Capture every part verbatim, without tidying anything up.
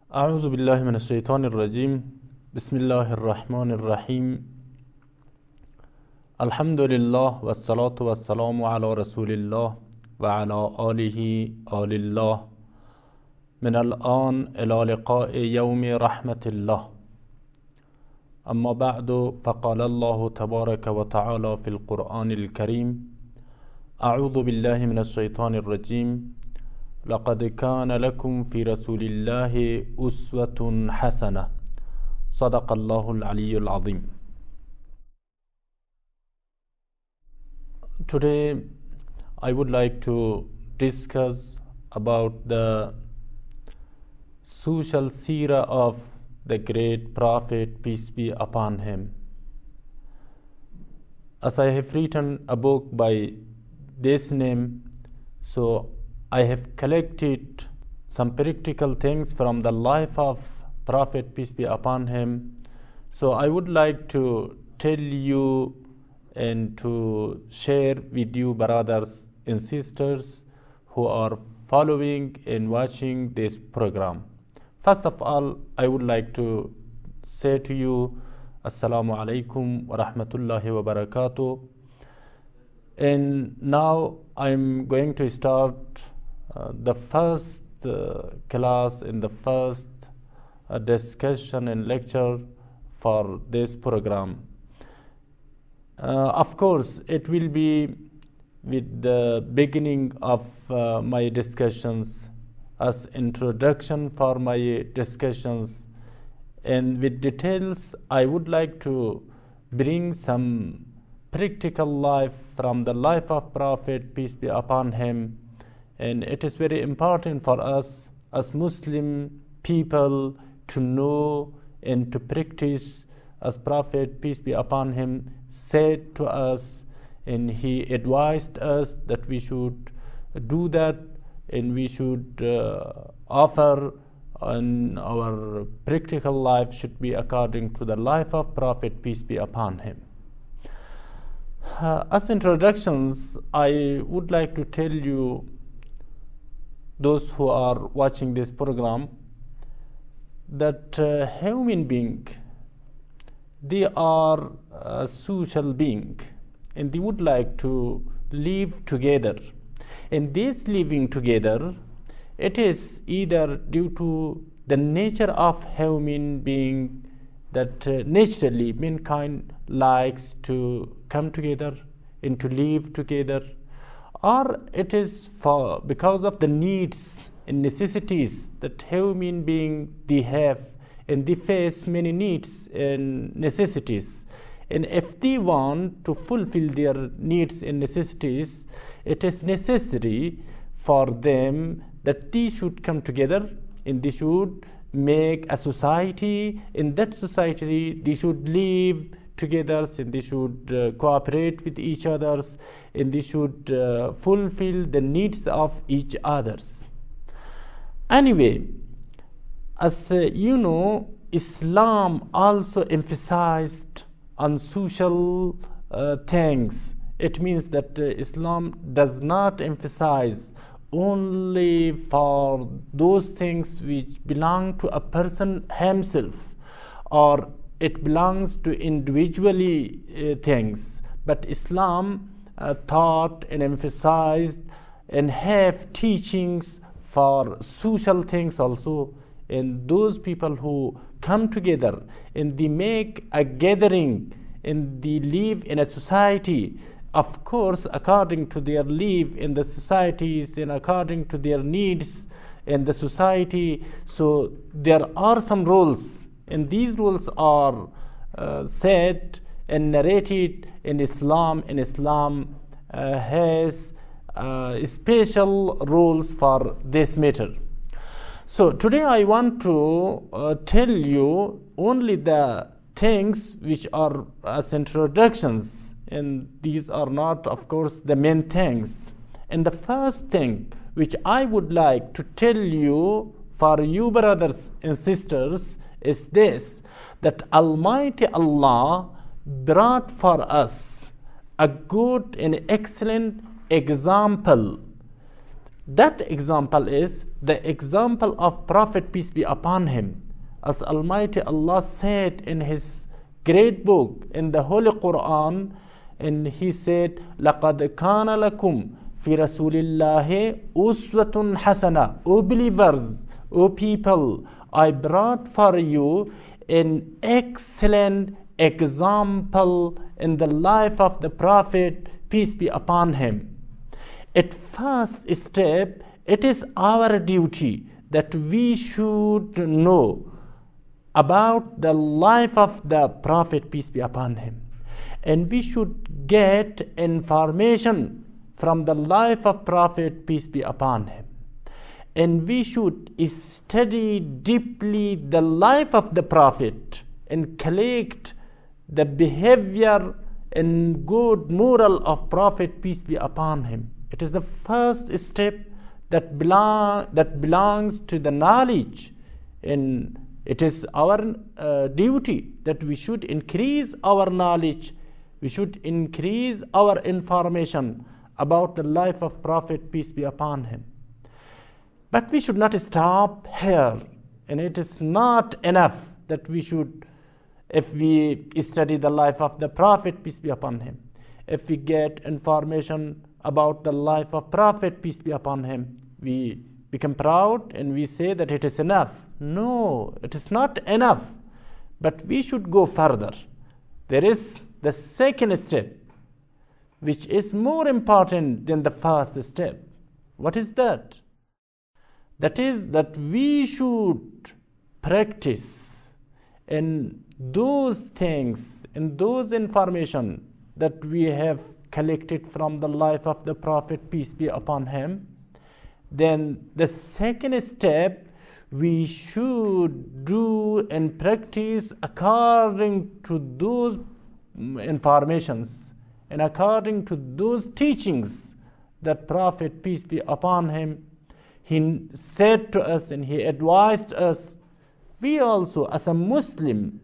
أعوذ بالله من الشيطان الرجيم. بسم الله الرحمن الرحيم. الحمد لله والصلاة والسلام على رسول الله وعلى آله آل الله. من الآن إلى لقاء يوم رحمة الله. أما بعد، فقال الله تبارك وتعالى في القرآن الكريم: أعوذ بالله من الشيطان الرجيم. لقد كان لكم في رسول الله أسوة حسنة. صدق الله العلي العظيم. Today I would like to discuss about the social seerah of the great Prophet, peace be upon him. As I have written a book by this name, so I have collected some practical things from the life of Prophet, peace be upon him. So I would like to tell you and to share with you, brothers and sisters who are following and watching this program. First of all, I would like to say to you, Assalamu alaikum wa rahmatullahi wa barakatuh. And now I'm going to start uh, the first uh, class in the first uh, discussion and lecture for this program. Uh, of course, it will be with the beginning of uh, my discussions as introduction for my discussions, and with details I would like to bring some practical life from the life of Prophet, peace be upon him. And it is very important for us as Muslim people to know and to practice as Prophet, peace be upon him, said to us, and he advised us that we should do that, and we should uh, offer, and our practical life should be according to the life of Prophet, peace be upon him. Uh, as introductions, I would like to tell you, those who are watching this program, that uh, human being, they are a social being, and they would like to live together. And this living together, it is either due to the nature of human being, that uh, naturally mankind likes to come together and to live together, or it is for because of the needs and necessities that human being they have, and they face many needs and necessities. And if they want to fulfill their needs and necessities, it is necessary for them that they should come together, and they should make a society. In that society they should live together, and they should uh, cooperate with each others, and they should uh, fulfill the needs of each others. Anyway, as uh, you know, Islam also emphasized on social uh, things. It means that uh, Islam does not emphasize only for those things which belong to a person himself, or it belongs to individually uh, things, but Islam uh, taught and emphasized and have teachings for social things also. And those people who come together and they make a gathering and they live in a society, of course according to their live in the societies and according to their needs in the society. So there are some rules, and these rules are uh, said and narrated in Islam, and Islam uh, has uh, special rules for this matter. So today I want to uh, tell you only the things which are as introductions, and these are not, of course, the main things. And the first thing which I would like to tell you for you, brothers and sisters, is this: that Almighty Allah brought for us a good and excellent example That example is the example of Prophet, peace be upon him. As Almighty Allah said in His great book, in the Holy Quran, and He said, لَقَدْ كَانَ لَكُمْ فِي رَسُولِ اللَّهِ أُسْوَةٌ حَسَنَةٌ. O believers, O people, I brought for you an excellent example in the life of the Prophet, peace be upon him. At first step, it is our duty that we should know about the life of the Prophet, peace be upon him. And we should get information from the life of Prophet, peace be upon him. And we should study deeply the life of the Prophet and collect the behavior and good moral of Prophet, peace be upon him. It is the first step that belong that belongs to the knowledge, and it is our uh, duty that we should increase our knowledge, we should increase our information about the life of Prophet, peace be upon him. But we should not stop here, and it is not enough that we should, if we study the life of the Prophet, peace be upon him, if we get information about the life of Prophet, peace be upon him, we become proud and we say that it is enough. No, it is not enough, but we should go further. There is the second step, which is more important than the first step. What is that? That is that we should practice in those things, in those information that we have collected from the life of the Prophet, peace be upon him. Then the second step, we should do and practice according to those informations and according to those teachings that Prophet, peace be upon him, he said to us and he advised us. We also, as a Muslim,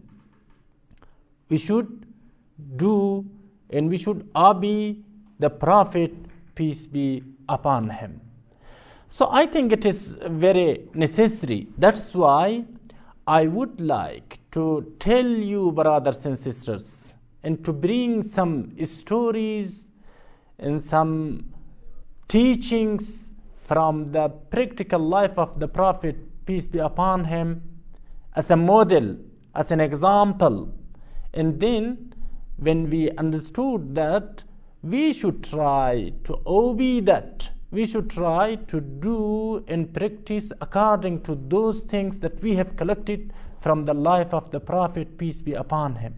we should do and we should obey the Prophet, peace be upon him. So I think it is very necessary. That's why I would like to tell you, brothers and sisters, and to bring some stories and some teachings from the practical life of the Prophet, peace be upon him, as a model, as an example. And then when we understood that, we should try to obey that. We should try to do and practice according to those things that we have collected from the life of the Prophet, peace be upon him.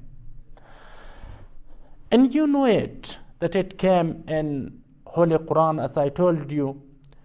And you know it, that it came in Holy Quran, as I told you,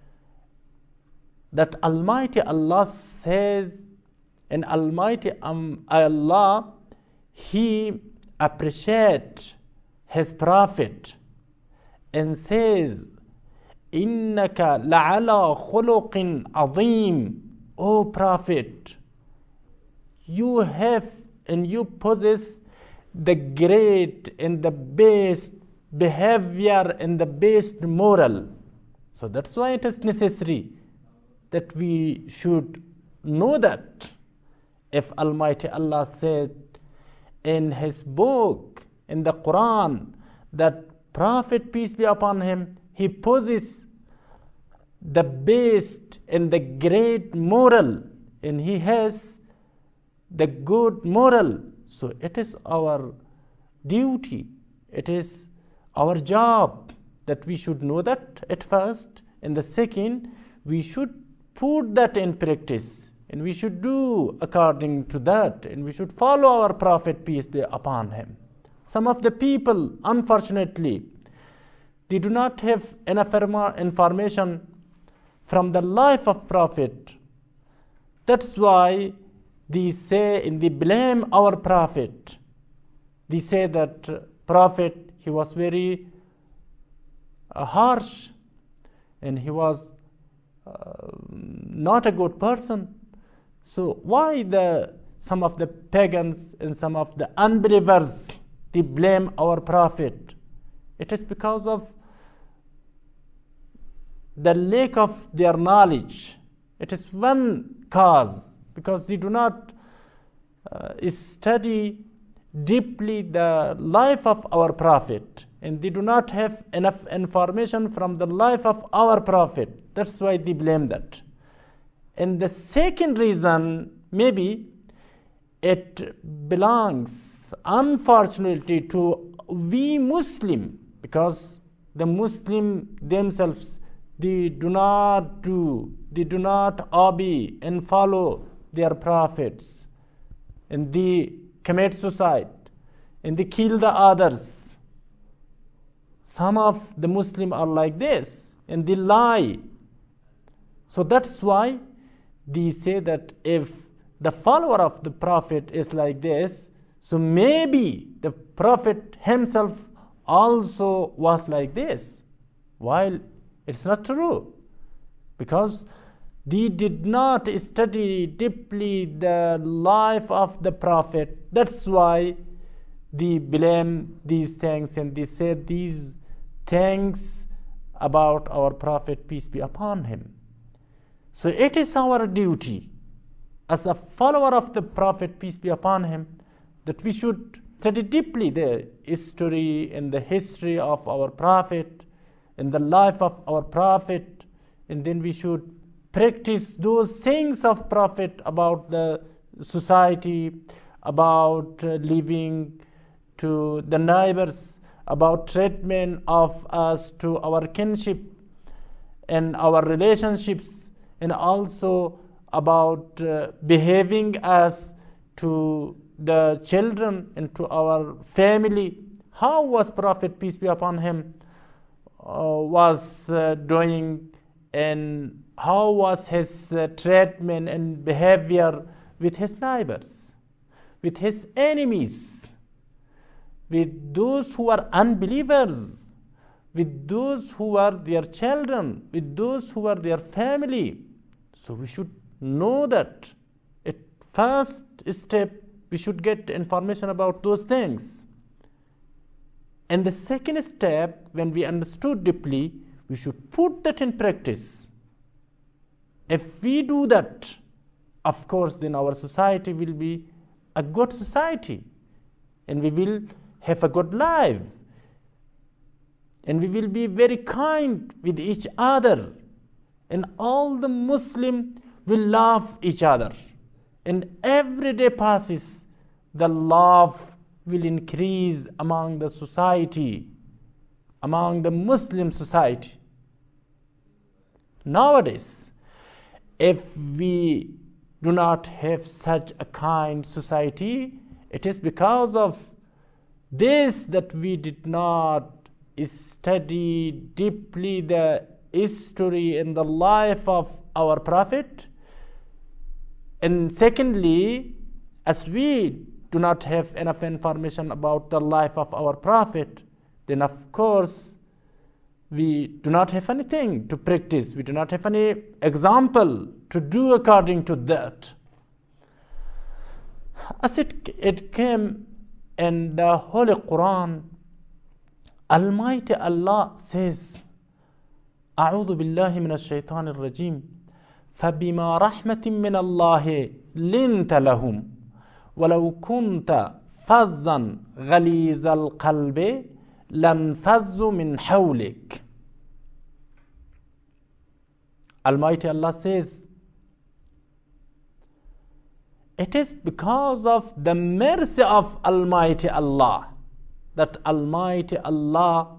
that Almighty Allah says, and Almighty um, Allah, He appreciates His Prophet and says, إِنَّكَ لَعَلَى خُلُقٍ عَظِيمٍ. O Prophet, you have and you possess the great and the best behavior and the best moral. So that's why it is necessary that we should know that. If Almighty Allah said in His book, in the Quran, that Prophet, peace be upon him, he possesses the best and the great moral, and he has the good moral. So it is our duty, it is our job that we should know that at first, and the second, we should put that in practice, and we should do according to that, and we should follow our Prophet, peace be upon him. Some of the people, unfortunately, they do not have enough information from the life of Prophet. That's why they say and they blame our Prophet. They say that uh, Prophet, he was very uh, harsh, and he was uh, not a good person. So why the some of the pagans and some of the unbelievers, they blame our Prophet? It is because of the lack of their knowledge. It is one cause, because they do not uh, study deeply the life of our Prophet, and they do not have enough information from the life of our Prophet. That's why they blame that. And the second reason, maybe it belongs, unfortunately, to we Muslim, because the Muslim themselves, they do not do, they do not obey and follow their prophets, and they commit suicide, and they kill the others. Some of the Muslims are like this, and they lie. So that's why they say that if the follower of the Prophet is like this, so maybe the Prophet himself also was like this, while it's not true, because they did not study deeply the life of the Prophet. That's why they blame these things, and they say these things about our Prophet, peace be upon him. So it is our duty as a follower of the Prophet, peace be upon him, that we should study deeply the history and the history of our Prophet and the life of our Prophet, and then we should practice those things of Prophet about the society, about uh, living to the neighbors, about treatment of us to our kinship and our relationships, and also about uh, behaving as to the children and to our family. How was Prophet, peace be upon him, uh, was uh, doing, and how was his uh, treatment and behavior with his neighbors, with his enemies, with those who are unbelievers, with those who are their children, with those who are their family. So we should know that at first step we should get information about those things. And the second step, when we understood deeply, we should put that in practice. If we do that, of course, then our society will be a good society, and we will have a good life, and we will be very kind with each other, and all the Muslims will love each other, and every day passes, the love will increase among the society, among the Muslim society. Nowadays, if we do not have such a kind society, it is because of this that we did not study deeply the history and the life of our Prophet. And secondly, as we do not have enough information about the life of our Prophet, then of course we do not have anything to practice. We do not have any example to do according to that. As it, it came in the Holy Quran, Almighty Allah says, أعوذ بالله من الشيطان الرجيم فبما رحمة من الله لنت لهم ولو كنت فظا غليظ القلب لانفضوا من حولك. Almighty Allah says, it is because of the mercy of Almighty Allah that Almighty Allah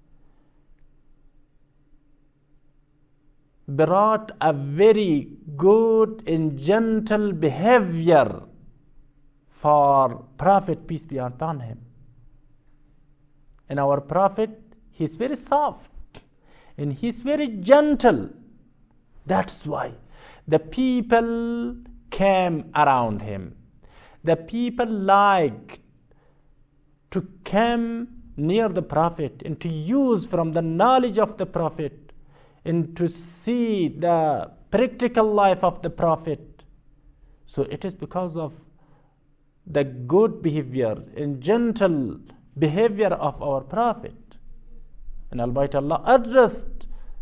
brought a very good and gentle behavior for Prophet, peace be upon him. And our Prophet, he is very soft and he is very gentle. That's why the people came around him. The people liked to come near the Prophet and to use from the knowledge of the Prophet and to see the practical life of the Prophet. So it is because of the good behavior and gentle behavior of our Prophet. And Almighty Allah addressed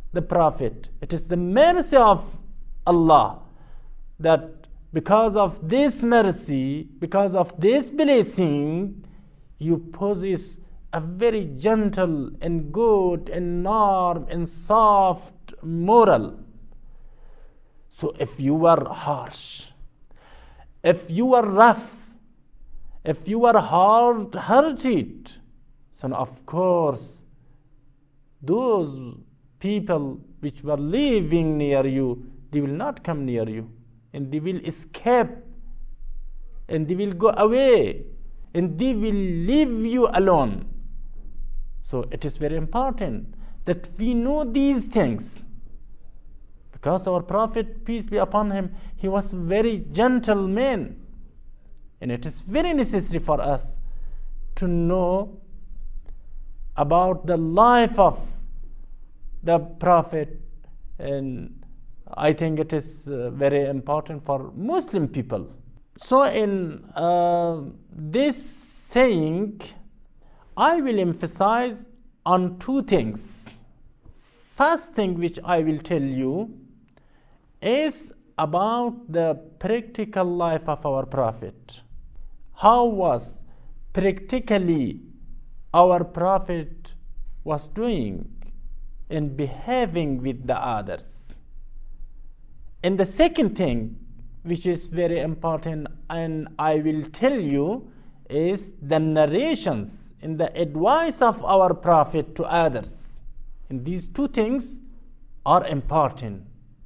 the Prophet. It is the mercy of Allah that because of this mercy, because of this blessing, you possess a very gentle and good and warm and soft moral. So if you are harsh, if you are rough, if you are hard-hearted, so of course those people which were living near you, they will not come near you, and they will escape, and they will go away, and they will leave you alone. So it is very important that we know these things, because our Prophet, peace be upon him, he was a very gentle man, and it is very necessary for us to know about the life of the Prophet, and I think it is uh, very important for Muslim people. So in uh, this saying, I will emphasize on two things. First thing which I will tell you is about the practical life of our Prophet. How was practically our Prophet was doing and behaving with the others. And the second thing which is very important, and I will tell you, is the narrations and the advice of our Prophet to others. And these two things are important.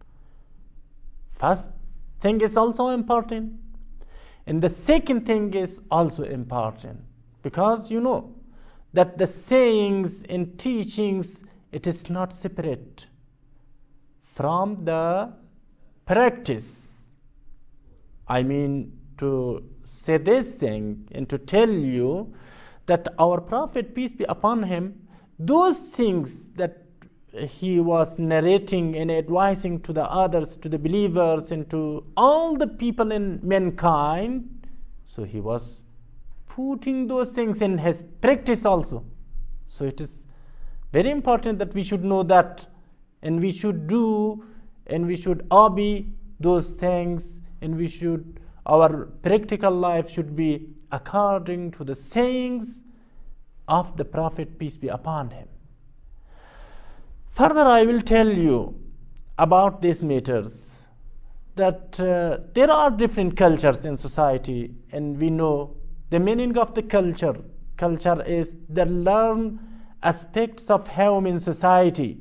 First thing is also important, and the second thing is also important, because you know that the sayings and teachings, it is not separate from the practice. I mean to say this thing and to tell you that our Prophet, peace be upon him, those things that he was narrating and advising to the others, to the believers and to all the people in mankind, so he was putting those things in his practice also. So it is very important that we should know that, and we should do, and we should obey those things, and we should, our practical life should be according to the sayings of the Prophet, peace be upon him. Further, I will tell you about these matters, that uh, there are different cultures in society, and we know the meaning of the culture. Culture is the learned aspects of human society.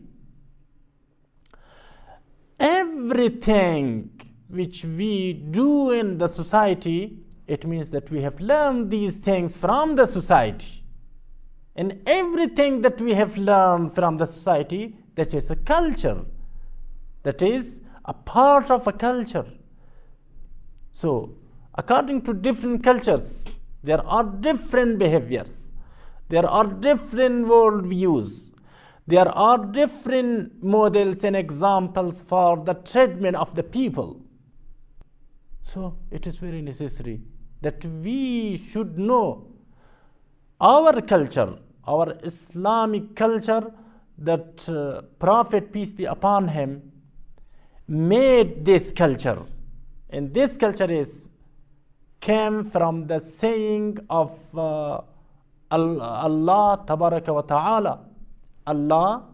Everything which we do in the society, it means that we have learned these things from the society. And everything that we have learned from the society, that is a culture, that is a part of a culture. So, according to different cultures, there are different behaviors, there are different world views, there are different models and examples for the treatment of the people. So, it is very necessary that we should know our culture, our Islamic culture, that uh, Prophet, peace be upon him, made this culture. And this culture is came from the saying of uh, Allah Tabaraka wa Ta'ala. Allah,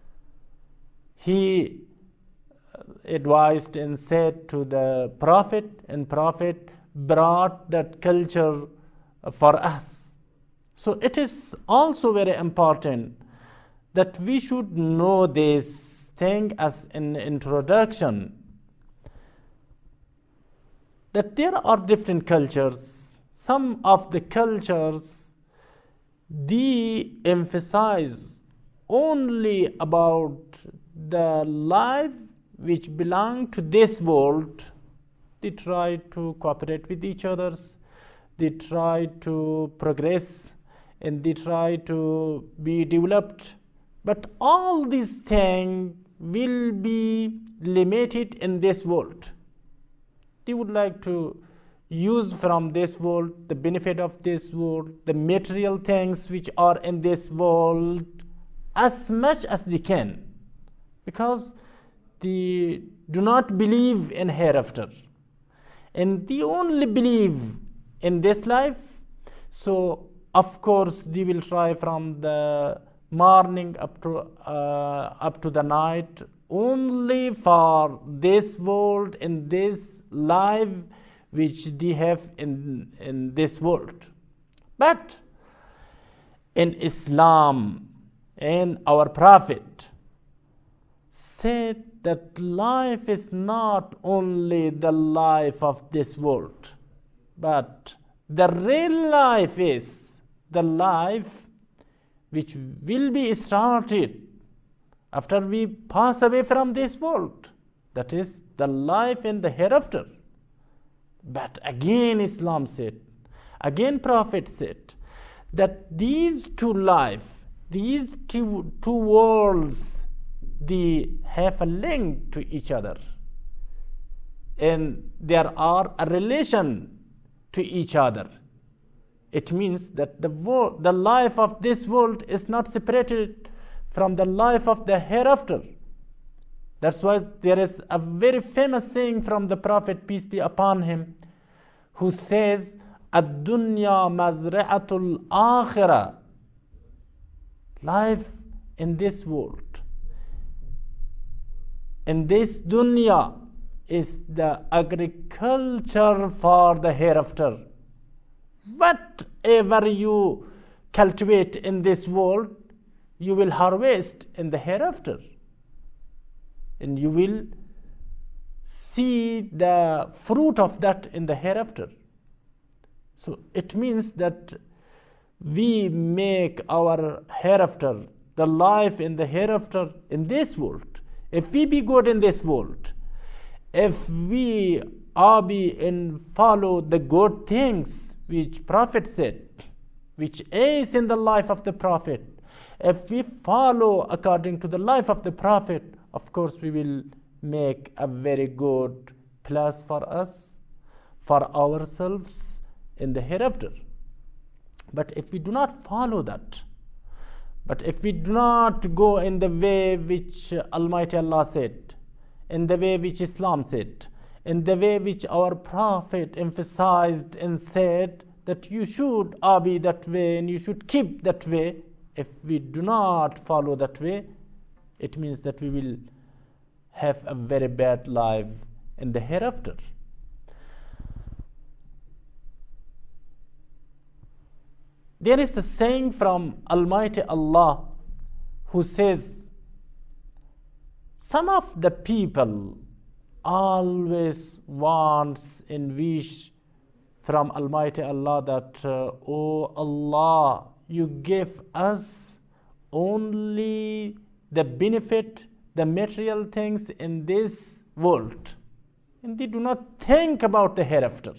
he advised and said to the Prophet, and Prophet brought that culture for us. So it is also very important that we should know this thing as an introduction, that there are different cultures. Some of the cultures, they emphasize only about the life which belong to this world. They try to cooperate with each other, they try to progress, and they try to be developed. But all these things will be limited in this world. They would like to use from this world the benefit of this world, the material things which are in this world, as much as they can. because they do not believe in hereafter, and they only believe in this life. So of course they will try from the morning up to uh, up to the night only for this world, in this life which they have in in this world. But in Islam, and our Prophet said that life is not only the life of this world, but the real life is the life which will be started after we pass away from this world. That is the life in the hereafter. But again Islam said, again Prophet said, that these two life, these two, two worlds, they have a link to each other, and there are a relation to each other. It means that the world, the life of this world is not separated from the life of the hereafter. That's why there is a very famous saying from the Prophet, peace be upon him, who says, ad-dunya mazra'atul akhirah. Life in this world, in this dunya, is the agriculture for the hereafter. Whatever you cultivate in this world, you will harvest in the hereafter, and you will see the fruit of that in the hereafter. So it means that we make our hereafter, the life in the hereafter in this world. If we be good in this world, if we are be and follow the good things which Prophet said, which is in the life of the Prophet, if we follow according to the life of the Prophet, of course we will make a very good place for us, for ourselves in the hereafter. But if we do not follow that, but if we do not go in the way which Almighty Allah said, in the way which Islam said, in the way which our Prophet emphasized and said that you should be that way and you should keep that way, if we do not follow that way, it means that we will have a very bad life in the hereafter. There is a saying from Almighty Allah who says, some of the people always wants and wish from Almighty Allah that, uh, oh Allah, you give us only the benefit, the material things in this world, and they do not think about the hereafter.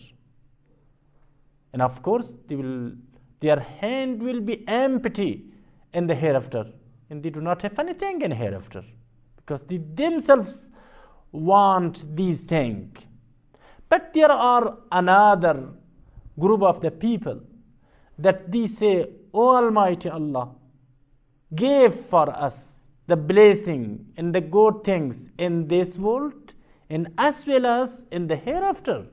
And of course, they will, their hand will be empty in the hereafter, and they do not have anything in hereafter, because they themselves want these things. But there are another group of the people that they say, O Almighty Allah, give for us the blessing and the good things in this world, and as well as in the hereafter,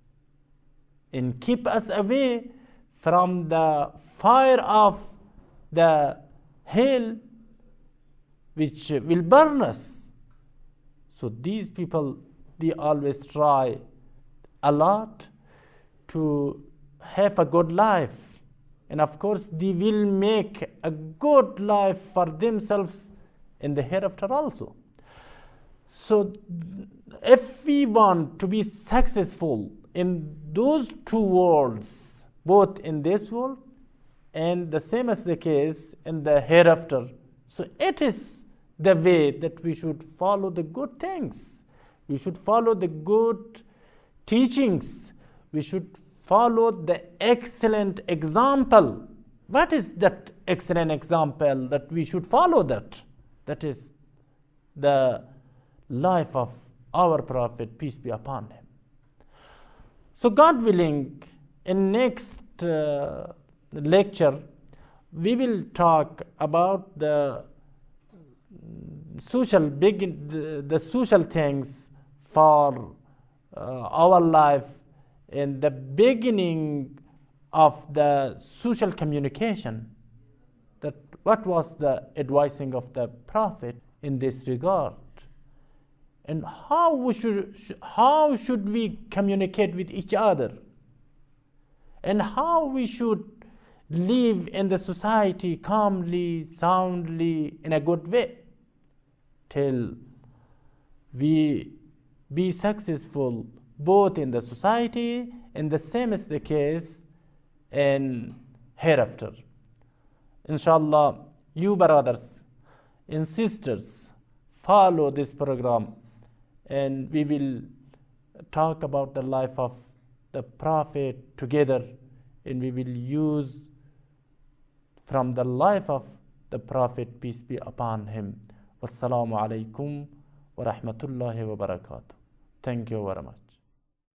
and keep us away from the fire of the hell which will burn us. So these people, they always try a lot to have a good life, and of course they will make a good life for themselves in the hereafter also. So if we want to be successful in those two worlds, both in this world and the same as the case in the hereafter, so it is the way that we should follow the good things. We should follow the good teachings. We should follow the excellent example. What is that excellent example that we should follow? That that is the life of our Prophet, peace be upon him. So God willing, in next uh, lecture we will talk about the social begin the, the social things for uh, our life in the beginning of the social communication. That what was the advising of the Prophet in this regard, and how we should how should we communicate with each other, and how we should live in the society calmly, soundly, in a good way, till we be successful both in the society and the same is the case in hereafter. Inshallah, you brothers and sisters, follow this program, and we will talk about the life of the Prophet together, and we will use from the life of the Prophet, peace be upon him. Wassalamu alaikum wa rahmatullahi wa barakatuh. Thank you very much.